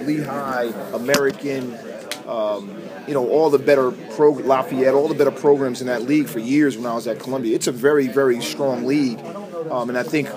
Lehigh, American, all the better Lafayette, all the better programs in that league for years when I was at Columbia. It's a very, very strong league, and I think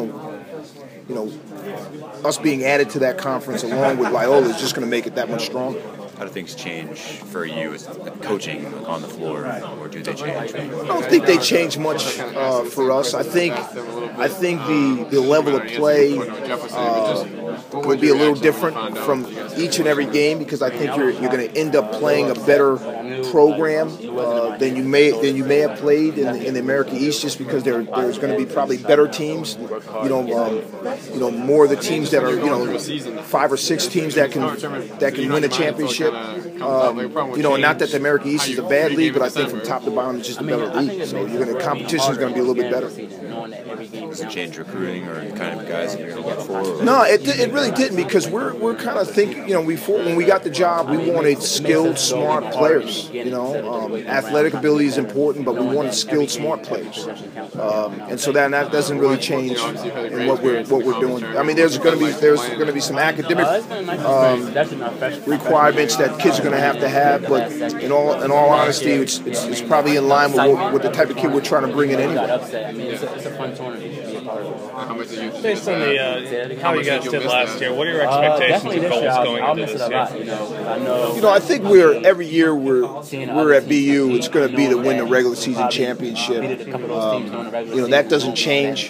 us being added to that conference along with Loyola is just going to make it that much stronger. How do things change for you as coaching on the floor, or do they change? I don't think they change much for us. I think the level of play would be a little different from each and every game because I think you're going to end up playing a better program than you may have played in the America East, just because there's going to be probably better teams. More of the teams that are 5 or 6 teams that can win a championship. Not that the America East is a bad league, but I think from top to bottom it's just a better league. So competition is going to be a little bit better. Does it change recruiting or the kind of guys that you're going to look for? No, it really didn't, because we're kind of thinking. When we got the job, we wanted skilled, smart players. Athletic ability is important, but we wanted skilled, smart players. And so that doesn't really change in what we're doing. I mean, there's going to be some academic requirements that kids are going to have, but in all honesty, it's probably in line with the type of kid we're trying to bring in anyway. It's a fun tournament to be a part of. Based on how you guys did last year, what are your expectations and goals going into this year? I think every year we're at BU, it's going to be to win the regular season championship. That doesn't change.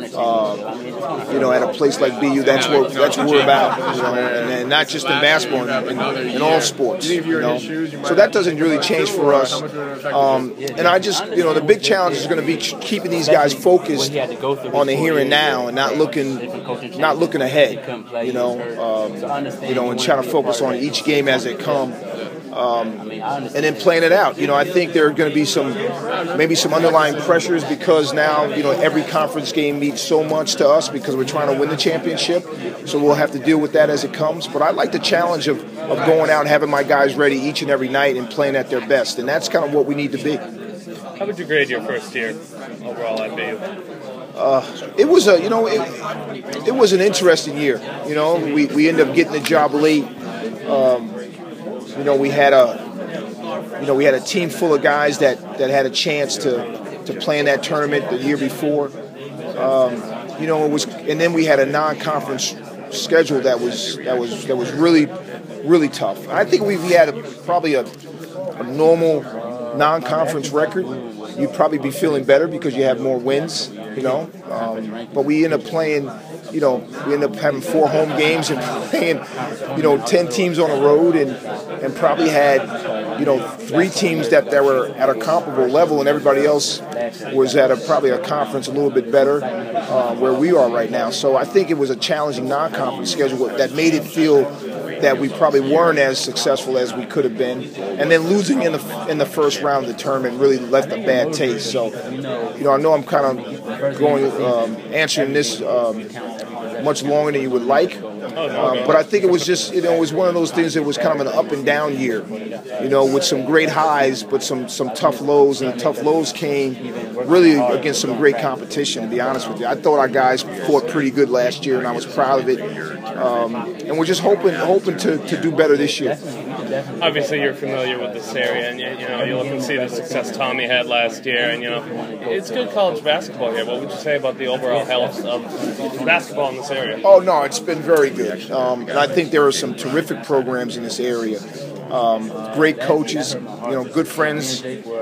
At a place like BU, that's what we're about. And not just in basketball, in all sports. So that doesn't really change for us. And I just, the big challenge is going to be keeping these guys focused on the here and now and not looking ahead. And trying to focus on each game as it comes. And then playing it out. I think there are going to be maybe some underlying pressures because now, every conference game means so much to us because we're trying to win the championship. So we'll have to deal with that as it comes. But I like the challenge of going out and having my guys ready each and every night and playing at their best. And that's kind of what we need to be. How would you grade your first year overall at BU? It was it was an interesting year. We ended up getting the job late. We had a team full of guys that had a chance to play in that tournament the year before. It was, and then we had a non-conference schedule that was really, really tough. I think we had probably a normal non-conference record. You'd probably be feeling better because you have more wins. But we end up playing. We end up having 4 home games and playing, 10 teams on the road and probably had, 3 teams that were at a comparable level and everybody else was at probably a conference a little bit better where we are right now. So I think it was a challenging non-conference schedule that made it feel that we probably weren't as successful as we could have been. And then losing in the first round of the tournament really left a bad taste. So, I know I'm kind of answering this much longer than you would like. But I think it was just, it was one of those things that was kind of an up and down year, with some great highs, but some tough lows. And the tough lows came really against some great competition, to be honest with you. I thought our guys fought pretty good last year, and I was proud of it. And we're just hoping to do better this year. Obviously, you're familiar with this area, and you look and see the success Tommy had last year, and it's good college basketball here. What would you say about the overall health of basketball in this area? Oh no, it's been very good, and I think there are some terrific programs in this area. Great coaches, good friends.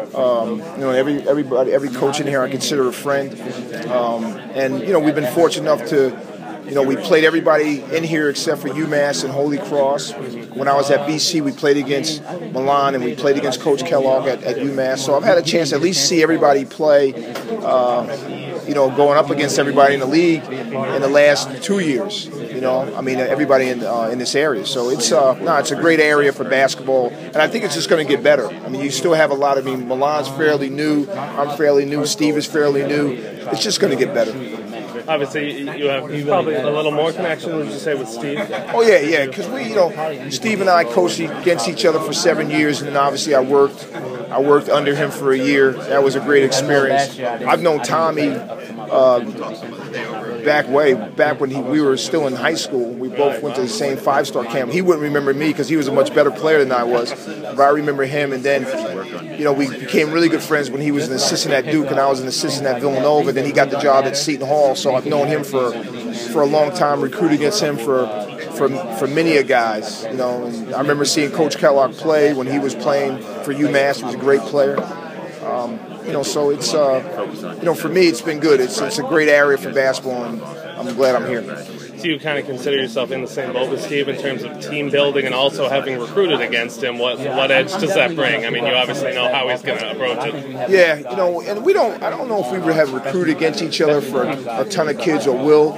Every coach in here I consider a friend, and we've been fortunate enough to. We played everybody in here except for UMass and Holy Cross. When I was at BC, we played against Milan and we played against Coach Kellogg at UMass. So I've had a chance to at least see everybody play, going up against everybody in the league in the last 2 years. Everybody in this area. So it's a great area for basketball, and I think it's just going to get better. You still have a lot of Milan's fairly new, I'm fairly new, Steve is fairly new. It's just going to get better. Obviously, you have probably a little more connection, would you say, with Steve? Oh, yeah, because Steve and I coached against each other for 7 years, and then obviously I worked under him for a year. That was a great experience. I've known Tommy back when we were still in high school. We both went to the same 5-star camp. He wouldn't remember me because he was a much better player than I was, but I remember him. And then, we became really good friends when he was an assistant at Duke and I was an assistant at Villanova. Then he got the job at Seton Hall, so I've known him for a long time, recruited against him for many a guys. And I remember seeing Coach Kellogg play when he was playing for UMass. He was a great player. So it's for me it's been good. It's a great area for basketball, and I'm glad I'm here. Do you kind of consider yourself in the same boat with Steve in terms of team building and also having recruited against him? What edge does that bring? I mean, you obviously know how he's going to approach it. Yeah, and I don't know if we would have recruited against each other for a ton of kids or will.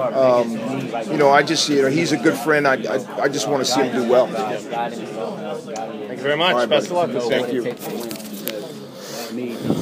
I just he's a good friend. I just want to see him do well. Thank you very much. Right, best of luck this year. Thank you.